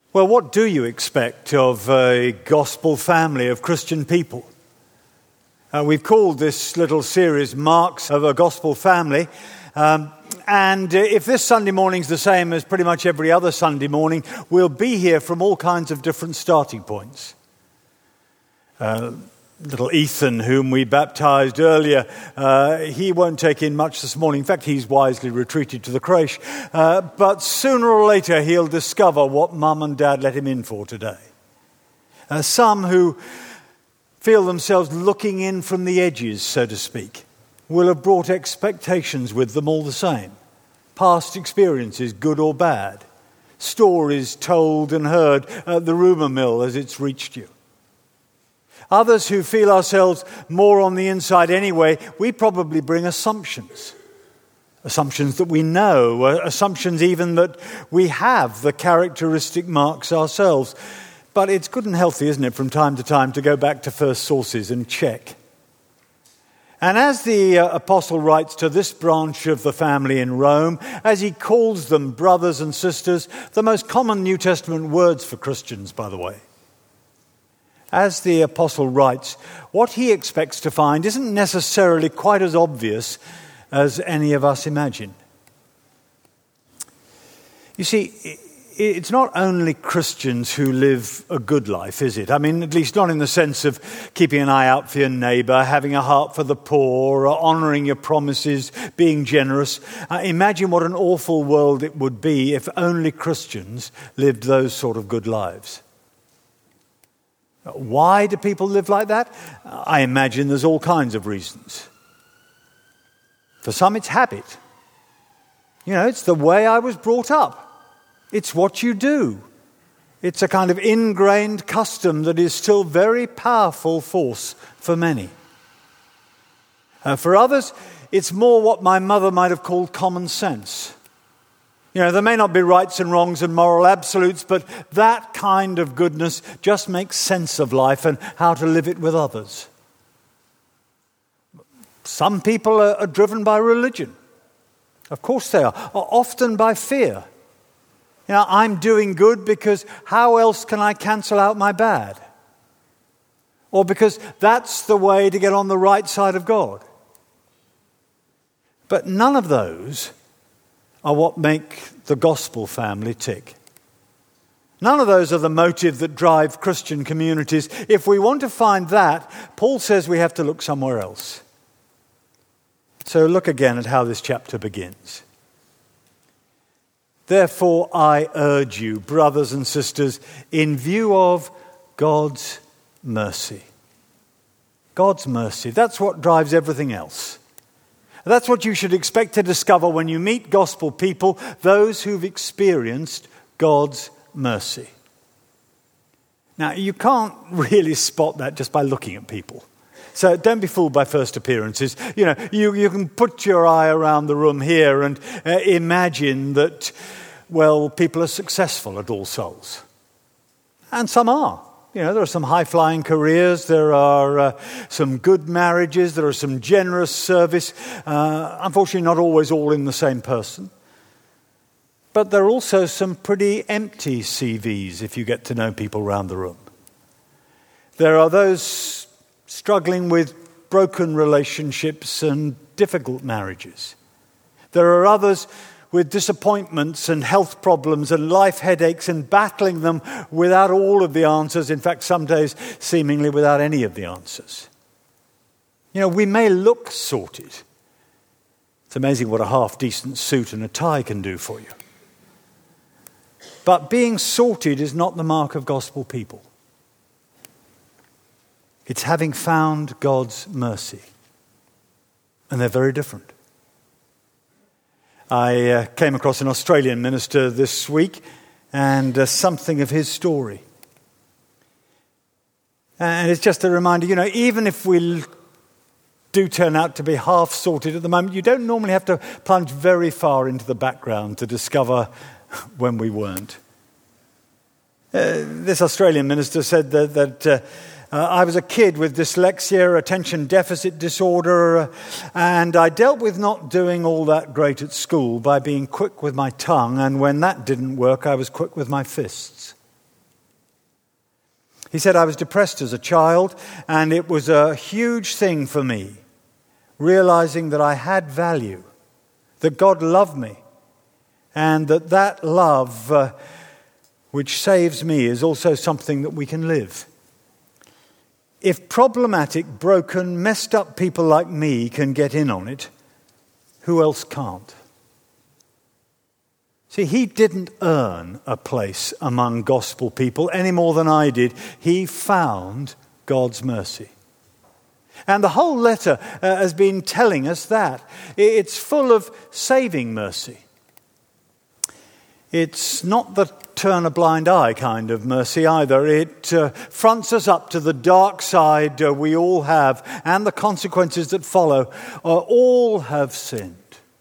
Well, what do you expect of a gospel family of Christian people? We've called this little series Marks of a Gospel Family. And if this Sunday morning's the same as pretty much every other Sunday morning, we'll be here from all kinds of different starting points. Little Ethan, whom we baptized earlier, he won't take in much this morning. In fact, he's wisely retreated to the creche. But sooner or later, he'll discover what Mum and Dad let him in for today. Some who feel themselves looking in from the edges, so to speak, will have brought expectations with them all the same. Past experiences, good or bad. Stories told and heard at the rumour mill as it's reached you. Others who feel ourselves more on the inside anyway, we probably bring assumptions. Assumptions that we know, assumptions even that we have the characteristic marks ourselves. But it's good and healthy, isn't it, from time to time to go back to first sources and check. And as the apostle writes to this branch of the family in Rome, as he calls them brothers and sisters, the most common New Testament words for Christians, by the way. As the apostle writes, what he expects to find isn't necessarily quite as obvious as any of us imagine. You see, it's not only Christians who live a good life, is it? I mean, at least not in the sense of keeping an eye out for your neighbour, having a heart for the poor, or honouring your promises, being generous. Imagine what an awful world it would be if only Christians lived those sort of good lives. Why do people live like that? I imagine there's all kinds of reasons. For some, it's habit. You know, it's the way I was brought up. It's what you do. It's a kind of ingrained custom that is still very powerful force for many. For others, it's more what my mother might have called common sense. You know, there may not be rights and wrongs and moral absolutes, but that kind of goodness just makes sense of life and how to live it with others. Some people are driven by religion. Of course they are, often by fear. You know, I'm doing good because how else can I cancel out my bad? Or because that's the way to get on the right side of God. But none of those are what make the gospel family tick. None of those are the motive that drive Christian communities. If we want to find that, Paul says we have to look somewhere else. So look again at how this chapter begins. Therefore, I urge you, brothers and sisters, in view of God's mercy. God's mercy, that's what drives everything else. That's what you should expect to discover when you meet gospel people, those who've experienced God's mercy. Now, you can't really spot that just by looking at people. So don't be fooled by first appearances. You know, you can put your eye around the room here and imagine that, well, people are successful at All Souls. And some are. You know, there are some high-flying careers, there are some good marriages, there are some generous service. Unfortunately, not always all in the same person. But there are also some pretty empty CVs if you get to know people around the room. There are those struggling with broken relationships and difficult marriages. There are others with disappointments and health problems and life headaches and battling them without all of the answers. In fact, some days seemingly without any of the answers. You know, we may look sorted. It's amazing what a half-decent suit and a tie can do for you. But being sorted is not the mark of gospel people. It's having found God's mercy. And they're very different. I came across an Australian minister this week and something of his story. And it's just a reminder, you know, even if we do turn out to be half sorted at the moment, you don't normally have to plunge very far into the background to discover when we weren't. This Australian minister said that I was a kid with dyslexia, attention deficit disorder, and I dealt with not doing all that great at school by being quick with my tongue, and when that didn't work, I was quick with my fists. He said, I was depressed as a child, and it was a huge thing for me, realizing that I had value, that God loved me, and that love which saves me is also something that we can live. If problematic, broken, messed up people like me can get in on it, who else can't? See, he didn't earn a place among gospel people any more than I did. He found God's mercy. And the whole letter has been telling us that. It's full of saving mercy. It's not the turn a blind eye kind of mercy either. It fronts us up to the dark side we all have and the consequences that follow. All have sinned.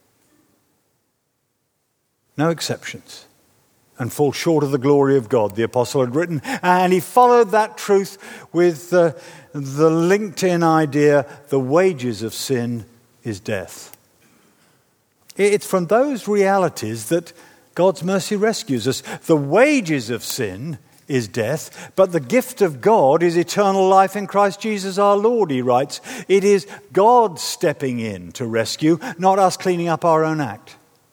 No exceptions, and fall short of the glory of God, the apostle had written. And he followed that truth with the linked-in idea, the wages of sin is death. It's from those realities that God's mercy rescues us. The wages of sin is death, but the gift of God is eternal life in Christ Jesus our Lord, he writes. It is God stepping in to rescue, not us cleaning up our own act.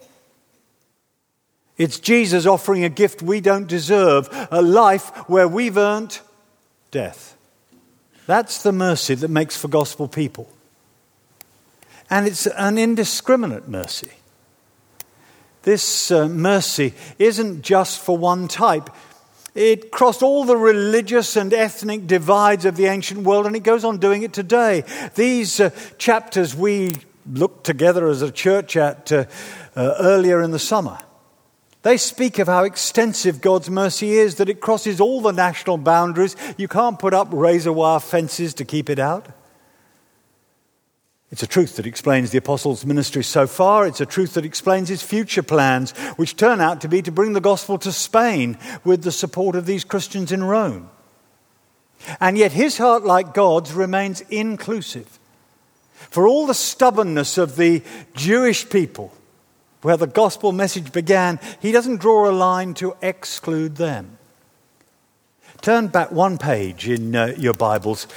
It's Jesus offering a gift we don't deserve, a life where we've earned death. That's the mercy that makes for gospel people. And it's an indiscriminate mercy. This mercy isn't just for one type. It crossed all the religious and ethnic divides of the ancient world, and it goes on doing it today. These chapters we looked together as a church at earlier in the summer. They speak of how extensive God's mercy is, that it crosses all the national boundaries. You can't put up razor wire fences to keep it out. It's a truth that explains the apostles' ministry so far. It's a truth that explains his future plans, which turn out to be to bring the gospel to Spain with the support of these Christians in Rome. And yet his heart, like God's, remains inclusive. For all the stubbornness of the Jewish people, where the gospel message began, he doesn't draw a line to exclude them. Turn back one page in your Bibles,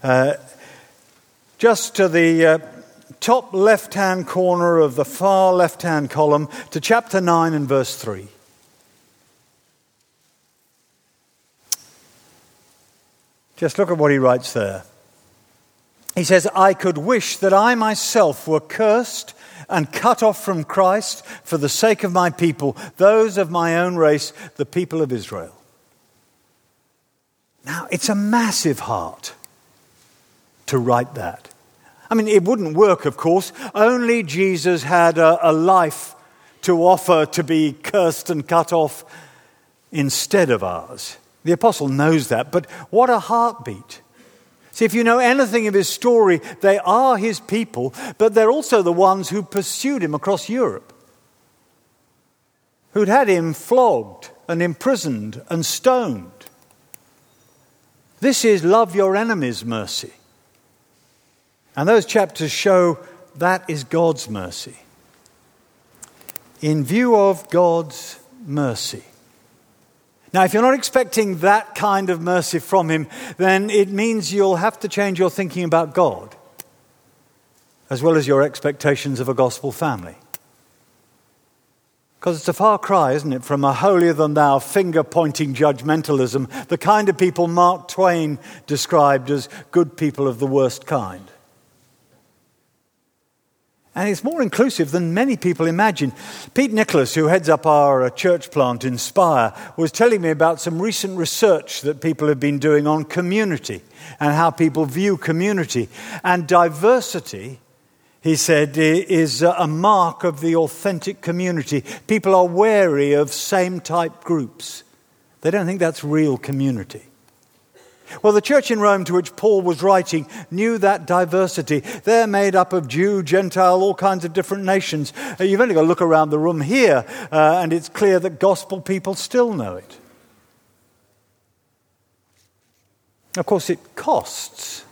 just to the top left-hand corner of the far left-hand column, to chapter 9 and verse 3. Just look at what he writes there. He says, I could wish that I myself were cursed and cut off from Christ for the sake of my people, those of my own race, the people of Israel. Now, it's a massive heart to write that. I mean, it wouldn't work, of course. Only Jesus had a life to offer to be cursed and cut off instead of ours. The apostle knows that, but what a heartbeat. See, if you know anything of his story, they are his people, but they're also the ones who pursued him across Europe, who'd had him flogged and imprisoned and stoned. This is love your enemies mercy. And those chapters show that is God's mercy. In view of God's mercy. Now, if you're not expecting that kind of mercy from him, then it means you'll have to change your thinking about God, as well as your expectations of a gospel family. Because it's a far cry, isn't it, from a holier-than-thou, finger-pointing judgmentalism, the kind of people Mark Twain described as good people of the worst kind. And it's more inclusive than many people imagine. Pete Nicholas, who heads up our church plant, Inspire, was telling me about some recent research that people have been doing on community and how people view community. And diversity, he said, is a mark of the authentic community. People are wary of same-type groups. They don't think that's real community. Well, the church in Rome to which Paul was writing knew that diversity. They're made up of Jew, Gentile, all kinds of different nations. You've only got to look around the room here, and it's clear that gospel people still know it. Of course, it costs.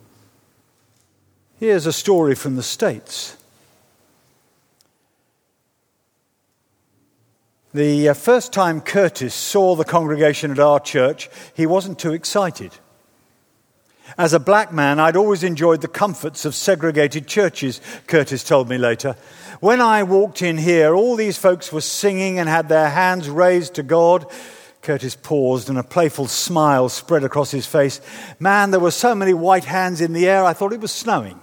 Here's a story from the States. The first time Curtis saw the congregation at our church, he wasn't too excited. As a black man, I'd always enjoyed the comforts of segregated churches, Curtis told me later. When I walked in here, all these folks were singing and had their hands raised to God. Curtis paused and a playful smile spread across his face. Man, there were so many white hands in the air, I thought it was snowing.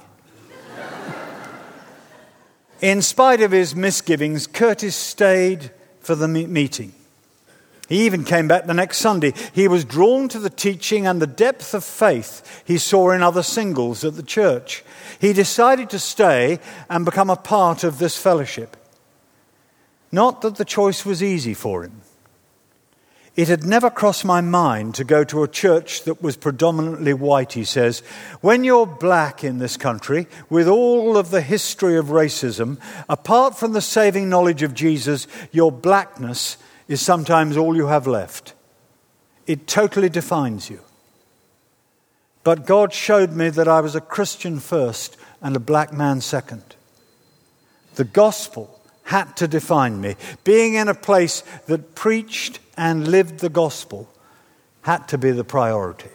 In spite of his misgivings, Curtis stayed for the meeting. He even came back the next Sunday. He was drawn to the teaching and the depth of faith he saw in other singles at the church. He decided to stay and become a part of this fellowship. Not that the choice was easy for him. It had never crossed my mind to go to a church that was predominantly white, he says. When you're black in this country, with all of the history of racism, apart from the saving knowledge of Jesus, your blackness is sometimes all you have left. It totally defines you. But God showed me that I was a Christian first and a black man second. The gospel had to define me. Being in a place that preached and lived the gospel had to be the priority.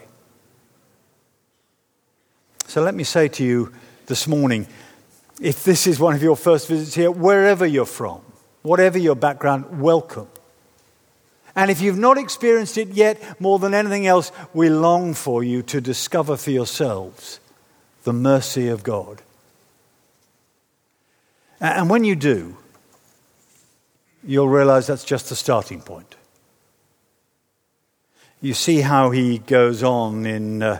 So let me say to you this morning, if this is one of your first visits here, wherever you're from, whatever your background, welcome. And if you've not experienced it yet, more than anything else, we long for you to discover for yourselves the mercy of God. And when you do, you'll realize that's just the starting point. You see how he goes on in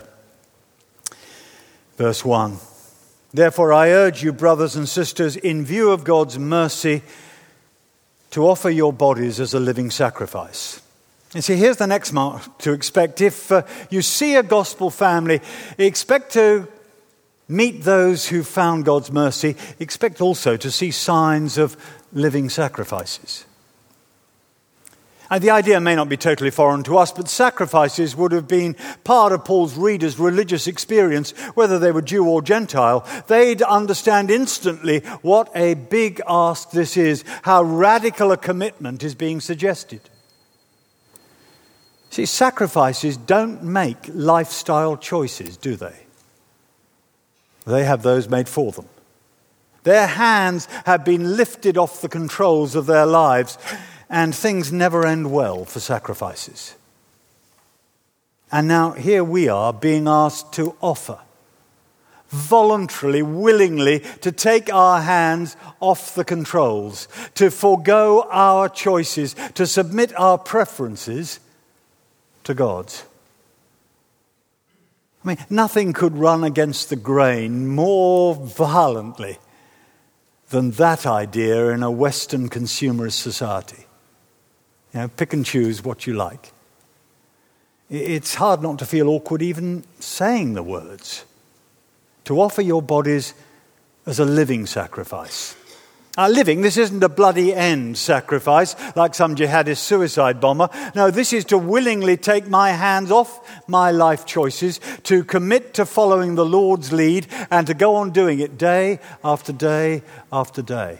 verse 1. Therefore, I urge you, brothers and sisters, in view of God's mercy, to offer your bodies as a living sacrifice. You see, here's the next mark to expect. If you see a gospel family, expect to meet those who found God's mercy. Expect also to see signs of living sacrifices. And the idea may not be totally foreign to us, but sacrifices would have been part of Paul's readers' religious experience, whether they were Jew or Gentile. They'd understand instantly what a big ask this is, how radical a commitment is being suggested. See, sacrifices don't make lifestyle choices, do they? They have those made for them. Their hands have been lifted off the controls of their lives, and things never end well for sacrifices. And now here we are being asked to offer, voluntarily, willingly, to take our hands off the controls, to forego our choices, to submit our preferences to God's. I mean, nothing could run against the grain more violently than that idea in a Western consumerist society. You know, pick and choose what you like. It's hard not to feel awkward even saying the words. To offer your bodies as a living sacrifice. Living, this isn't a bloody end sacrifice like some jihadist suicide bomber. No, this is to willingly take my hands off my life choices, to commit to following the Lord's lead, and to go on doing it day after day after day.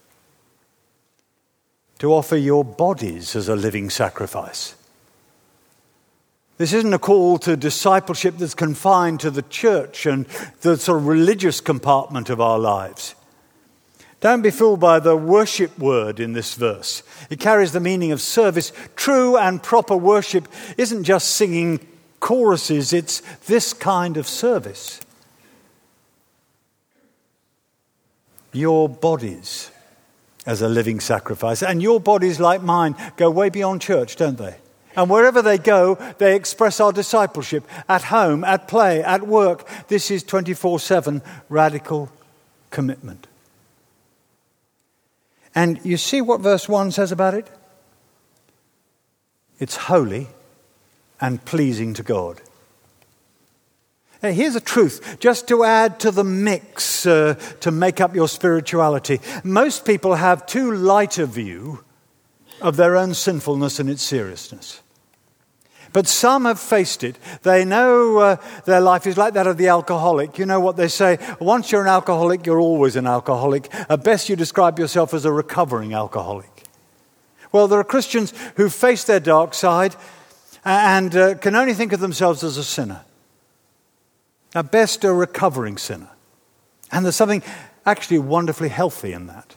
To offer your bodies as a living sacrifice. This isn't a call to discipleship that's confined to the church and the sort of religious compartment of our lives. Don't be fooled by the worship word in this verse. It carries the meaning of service. True and proper worship isn't just singing choruses, it's this kind of service. Your bodies as a living sacrifice. And your bodies, like mine, go way beyond church, don't they? And wherever they go, they express our discipleship. At home, at play, at work. This is 24/7 radical commitment. And you see what verse 1 says about it? It's holy and pleasing to God. Now, here's a truth, just to add to the mix to make up your spirituality. Most people have too light a view of their own sinfulness and its seriousness. But some have faced it. They know their life is like that of the alcoholic. You know what they say? Once you're an alcoholic, you're always an alcoholic. At best, you describe yourself as a recovering alcoholic. Well, there are Christians who face their dark side and can only think of themselves as a sinner. At best, a recovering sinner. And there's something actually wonderfully healthy in that.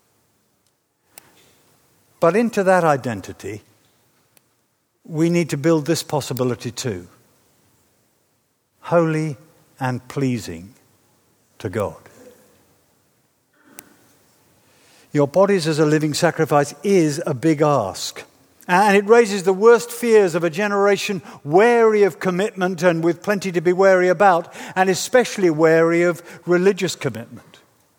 But into that identity, we need to build this possibility too. Holy and pleasing to God. Your bodies as a living sacrifice is a big ask. And it raises the worst fears of a generation wary of commitment and with plenty to be wary about, and especially wary of religious commitment.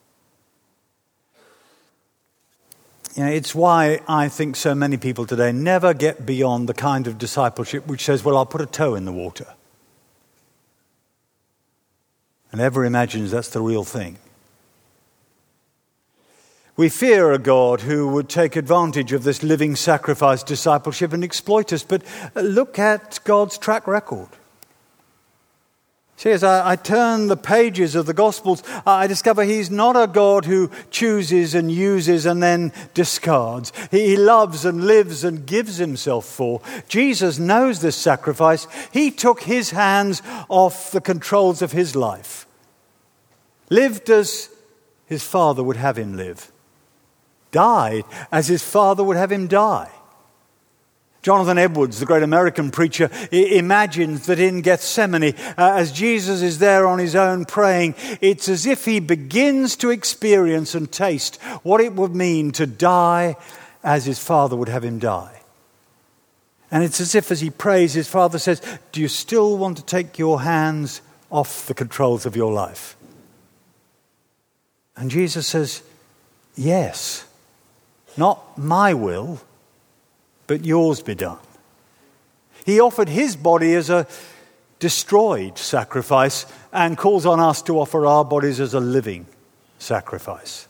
It's why I think so many people today never get beyond the kind of discipleship which says, well, I'll put a toe in the water. And ever imagines that's the real thing. We fear a God who would take advantage of this living sacrifice discipleship and exploit us. But look at God's track record. See, as I turn the pages of the Gospels, I discover he's not a God who chooses and uses and then discards. He loves and lives and gives himself for. Jesus knows this sacrifice. He took his hands off the controls of his life. Lived as his Father would have him live. Died as his Father would have him die. Jonathan Edwards, the great American preacher, imagines that in Gethsemane, as Jesus is there on his own praying, it's as if he begins to experience and taste what it would mean to die as his Father would have him die. And it's as if as he prays, his Father says, do you still want to take your hands off the controls of your life? And Jesus says, yes. Not my will, but yours be done. He offered his body as a destroyed sacrifice and calls on us to offer our bodies as a living sacrifice.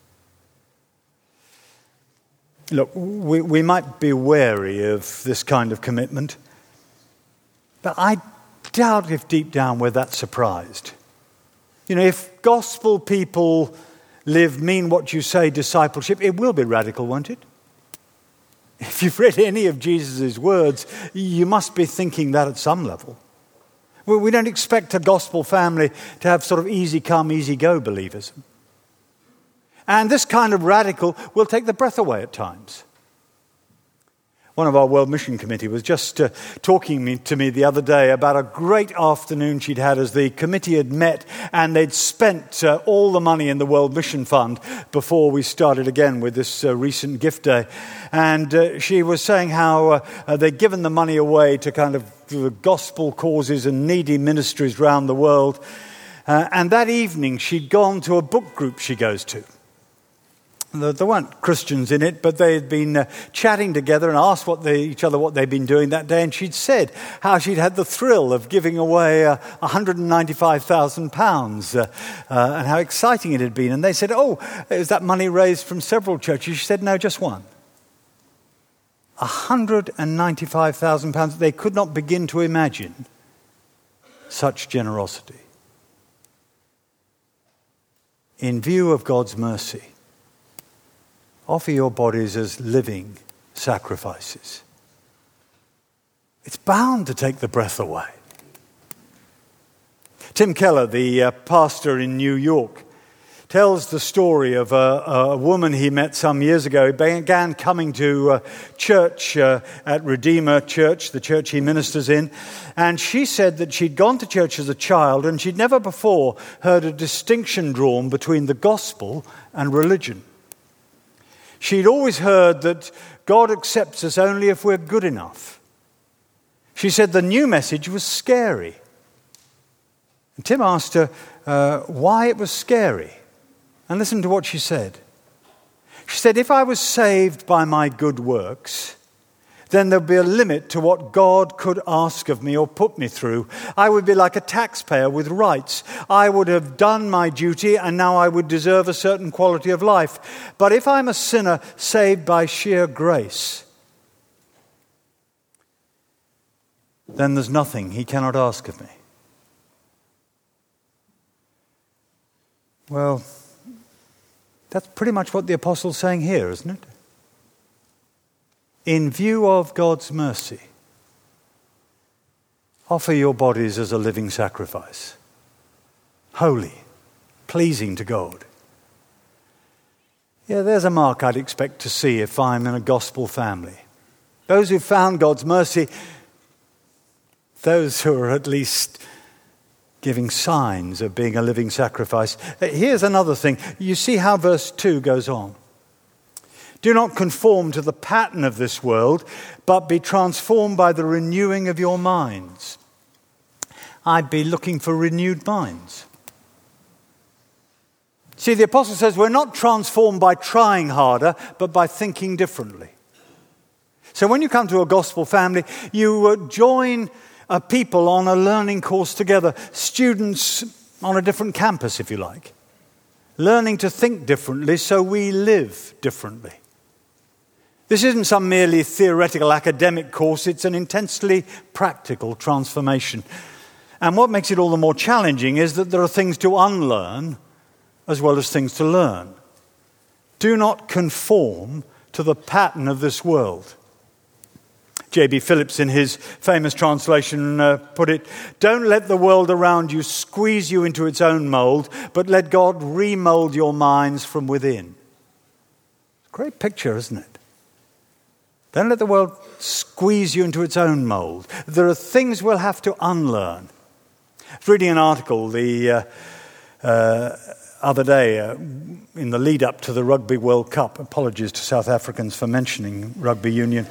Look, we might be wary of this kind of commitment, but I doubt if deep down we're that surprised. If gospel people live mean what you say discipleship, it will be radical, won't it? If you've read any of Jesus' words, you must be thinking that at some level. We don't expect a gospel family to have sort of easy come, easy go believism. And this kind of radical will take the breath away at times. One of our World Mission Committee was just talking to me the other day about a great afternoon she'd had as the committee had met and they'd spent all the money in the World Mission Fund before we started again with this recent gift day. And she was saying how they'd given the money away to kind of gospel causes and needy ministries around the world. And that evening she'd gone to a book group she goes to. There weren't Christians in it, but they had been chatting together and asked each other what they'd been doing that day. And she'd said how she'd had the thrill of giving away £195,000 and how exciting it had been. And they said, oh, is that money raised from several churches? She said, no, just one. £195,000. They could not begin to imagine such generosity. In view of God's mercy, offer your bodies as living sacrifices. It's bound to take the breath away. Tim Keller, the pastor in New York, tells the story of a woman he met some years ago. He began coming to church at Redeemer Church, the church he ministers in. And she said that she'd gone to church as a child and she'd never before heard a distinction drawn between the gospel and religion. She'd always heard that God accepts us only if we're good enough. She said the new message was scary. And Tim asked her why it was scary. And listen to what she said. She said, if I was saved by my good works, then there'd be a limit to what God could ask of me or put me through. I would be like a taxpayer with rights. I would have done my duty and now I would deserve a certain quality of life. But if I'm a sinner saved by sheer grace, then there's nothing he cannot ask of me. Well, that's pretty much what the apostle's saying here, isn't it? in view of God's mercy, offer your bodies as a living sacrifice, holy, pleasing to God. Yeah, there's a mark I'd expect to see if I'm in a gospel family. Those who've found God's mercy, those who are at least giving signs of being a living sacrifice. Here's another thing. You see how verse 2 goes on. Do not conform to the pattern of this world, but be transformed by the renewing of your minds. I'd be looking for renewed minds. See, the apostle says we're not transformed by trying harder, but by thinking differently. So when you come to a gospel family, you join people on a learning course together, students on a different campus, if you like, learning to think differently so we live differently. This isn't some merely theoretical academic course, it's an intensely practical transformation. And what makes it all the more challenging is that there are things to unlearn as well as things to learn. Do not conform to the pattern of this world. J.B. Phillips, in his famous translation, put it, don't let the world around you squeeze you into its own mold, but let God remold your minds from within. Great picture, isn't it? Don't let the world squeeze you into its own mold. There are things we'll have to unlearn. I was reading an article the other day in the lead up to the Rugby World Cup. Apologies to South Africans for mentioning rugby union.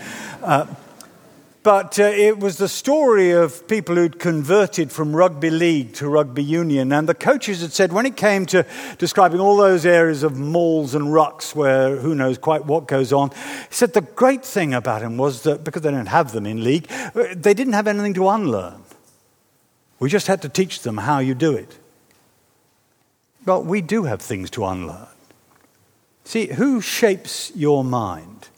But it was the story of people who'd converted from rugby league to rugby union. And the coaches had said when it came to describing all those areas of malls and rucks where who knows quite what goes on, he said the great thing about them was that because they don't have them in league, they didn't have anything to unlearn. We just had to teach them how you do it. Well, we do have things to unlearn. See, who shapes your mind?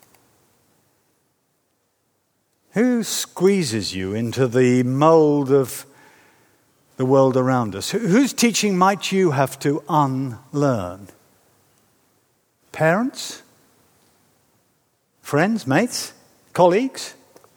Who squeezes you into the mold of the world around us? Whose teaching might you have to unlearn? Parents? Friends, mates, colleagues?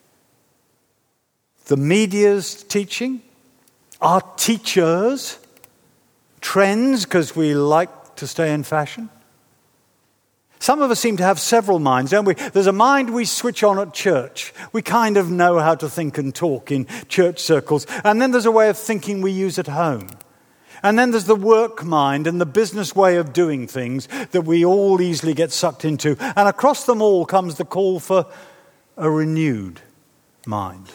The media's teaching? Our teachers? Trends, because we like to stay in fashion? Some of us seem to have several minds, don't we? There's a mind we switch on at church. We kind of know how to think and talk in church circles. And then there's a way of thinking we use at home. And then there's the work mind and the business way of doing things that we all easily get sucked into. And across them all comes the call for a renewed mind.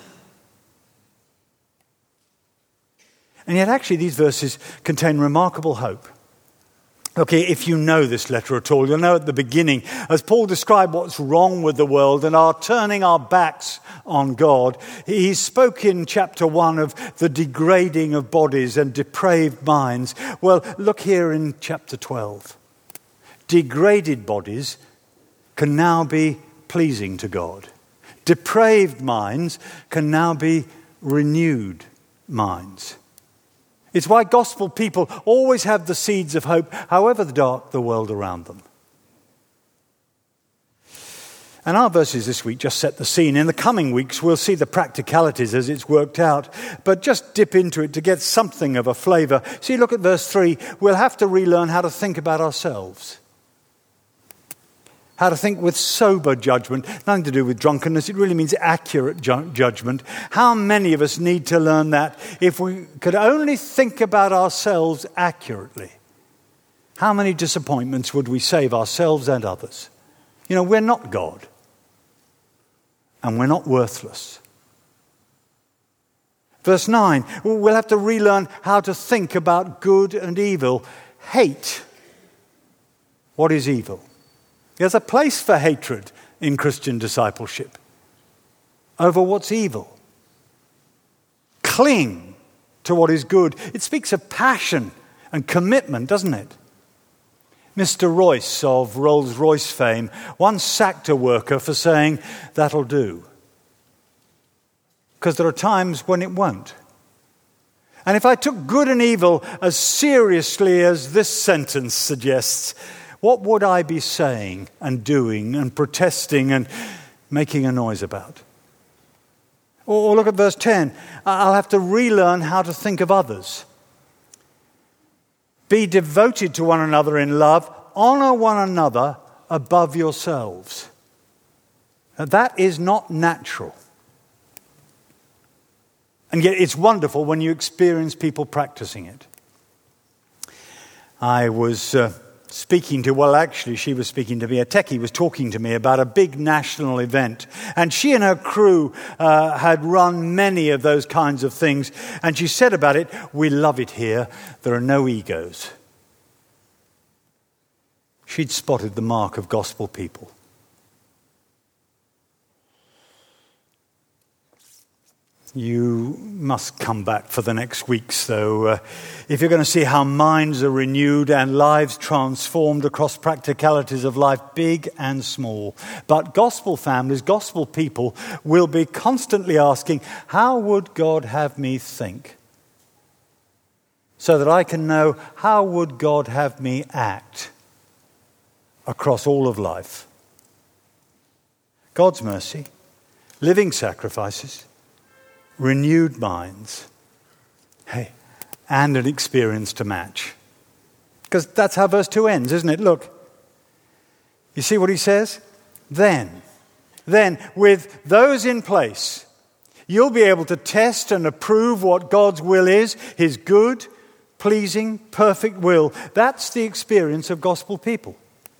And yet actually these verses contain remarkable hope. Okay, if you know this letter at all, you'll know at the beginning, as Paul described what's wrong with the world and our turning our backs on God, he spoke in chapter 1 of the degrading of bodies and depraved minds. Well, look here in chapter 12. Degraded bodies can now be pleasing to God. Depraved minds can now be renewed minds. It's why gospel people always have the seeds of hope, however dark the world around them. And our verses this week just set the scene. In the coming weeks, we'll see the practicalities as it's worked out, but just dip into it to get something of a flavour. See, look at verse 3. We'll have to relearn how to think about ourselves. How to think with sober judgment. Nothing to do with drunkenness. It really means accurate judgment. How many of us need to learn that if we could only think about ourselves accurately? How many disappointments would we save ourselves and others? You know, we're not God. And we're not worthless. Verse 9. We'll have to relearn how to think about good and evil. Hate what is evil. There's a place for hatred in Christian discipleship over what's evil. Cling to what is good. It speaks of passion and commitment, doesn't it? Mr. Royce of Rolls-Royce fame once sacked a worker for saying, "That'll do." Because there are times when it won't. And if I took good and evil as seriously as this sentence suggests, what would I be saying and doing and protesting and making a noise about. Or look at verse 10. I'll have to relearn how to think of others. Be devoted to one another in love. Honor one another above yourselves. Now, that is not natural. And yet it's wonderful when you experience people practicing it. I was speaking to, well, actually, she was speaking to me. A techie was talking to me about a big national event. And she and her crew had run many of those kinds of things. And she said about it, we love it here. There are no egos. She'd spotted the mark of gospel people. You must come back for the next weeks, though, if you're going to see how minds are renewed and lives transformed across practicalities of life, big and small. But gospel families, gospel people will be constantly asking, how would God have me think? So that I can know, how would God have me act across all of life? God's mercy, living sacrifices, renewed minds, and an experience to match. Because that's how verse 2 ends, isn't it? Look, you see what he says? Then, with those in place, you'll be able to test and approve what God's will is, his good, pleasing, perfect will. That's the experience of gospel people.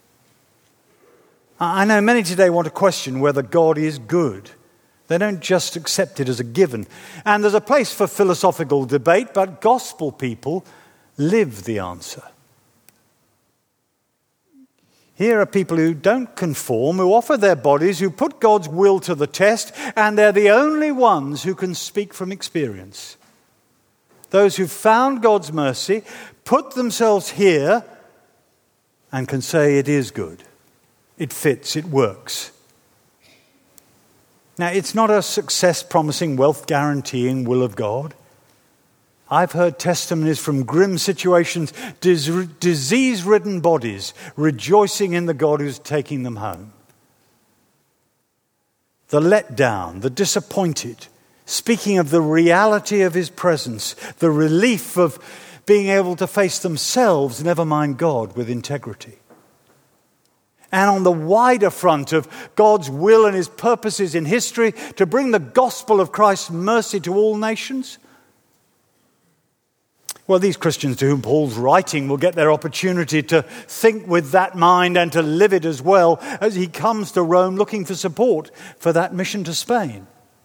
I know many today want to question whether God is good. They don't just accept it as a given. And there's a place for philosophical debate, but gospel people live the answer. Here are people who don't conform, who offer their bodies, who put God's will to the test, and they're the only ones who can speak from experience. Those who've found God's mercy, put themselves here, and can say it is good. It fits, it works. Now, it's not a success-promising, wealth-guaranteeing will of God. I've heard testimonies from grim situations, disease-ridden bodies rejoicing in the God who's taking them home. The let down, the disappointed, speaking of the reality of his presence, the relief of being able to face themselves, never mind God, with integrity. And on the wider front of God's will and his purposes in history to bring the gospel of Christ's mercy to all nations. Well, these Christians to whom Paul's writing will get their opportunity to think with that mind and to live it as well as he comes to Rome looking for support for that mission to Spain.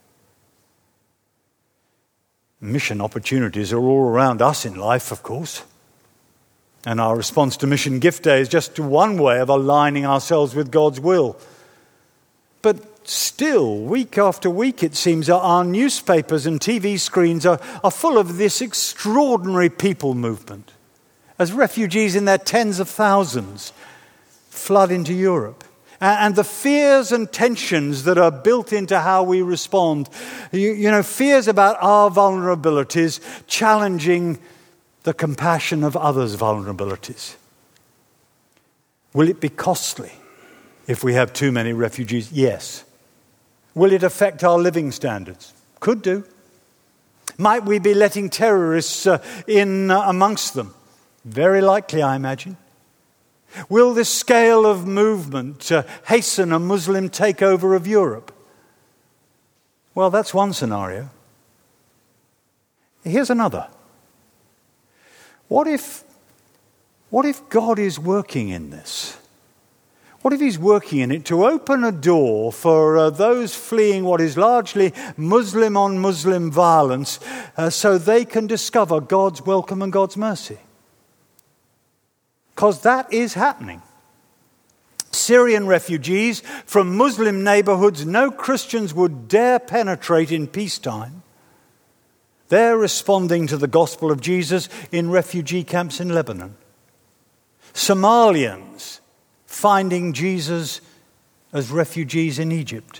Mission opportunities are all around us in life, of course. And our response to Mission Gift Day is just one way of aligning ourselves with God's will. But still, week after week, it seems, our newspapers and TV screens are full of this extraordinary people movement. As refugees in their tens of thousands flood into Europe. And the fears and tensions that are built into how we respond. You know, fears about our vulnerabilities, challenging the compassion of others' vulnerabilities. Will it be costly if we have too many refugees? Yes. Will it affect our living standards? Could do. Might we be letting terrorists in amongst them? Very likely, I imagine. Will this scale of movement hasten a Muslim takeover of Europe? Well, that's one scenario. Here's another. What if God is working in this? What if he's working in it to open a door for those fleeing what is largely Muslim-on-Muslim violence so they can discover God's welcome and God's mercy? Because that is happening. Syrian refugees from Muslim neighborhoods no Christians would dare penetrate in peacetime. They're responding to the gospel of Jesus in refugee camps in Lebanon. Somalians finding Jesus as refugees in Egypt.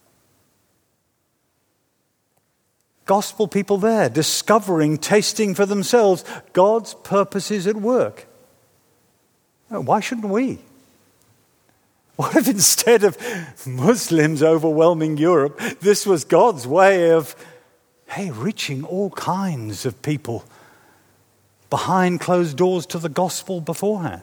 Gospel people there, discovering, tasting for themselves God's purposes at work. Why shouldn't we? What if instead of Muslims overwhelming Europe, this was God's way of, reaching all kinds of people behind closed doors to the gospel beforehand?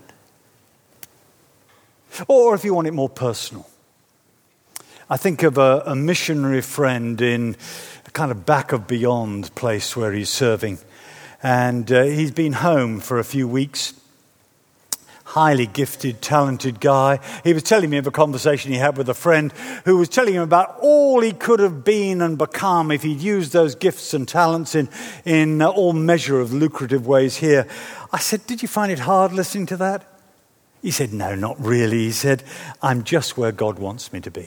Or if you want it more personal, I think of a missionary friend in a kind of back of beyond place where he's serving. And he's been home for a few weeks. Highly gifted, talented guy. He was telling me of a conversation he had with a friend who was telling him about all he could have been and become if he'd used those gifts and talents in all measure of lucrative ways here. I said, did you find it hard listening to that? He said, no, not really. He said, I'm just where God wants me to be.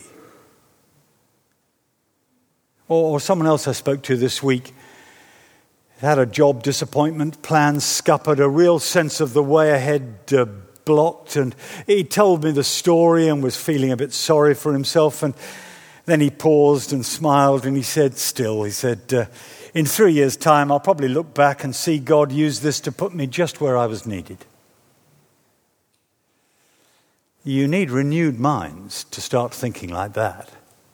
Or someone else I spoke to this week had a job disappointment, plans scuppered, a real sense of the way ahead blocked, and he told me the story and was feeling a bit sorry for himself, and then he paused and smiled and he said, in 3 years' time I'll probably look back and see God use this to put me just where I was needed. You need renewed minds to start thinking like that.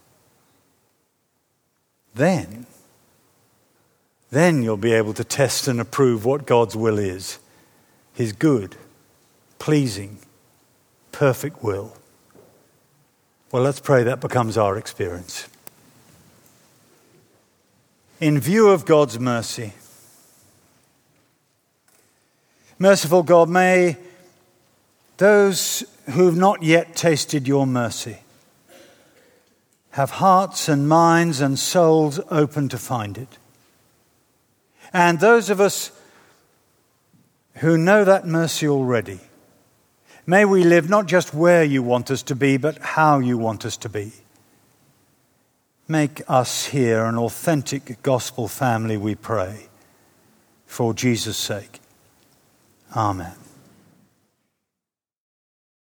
Then you'll be able to test and approve what God's will is, his good, pleasing, perfect will. Well, let's pray that becomes our experience. In view of God's mercy, merciful God, may those who've not yet tasted your mercy have hearts and minds and souls open to find it. And those of us who know that mercy already, may we live not just where you want us to be, but how you want us to be. Make us here an authentic gospel family, we pray, for Jesus' sake. Amen.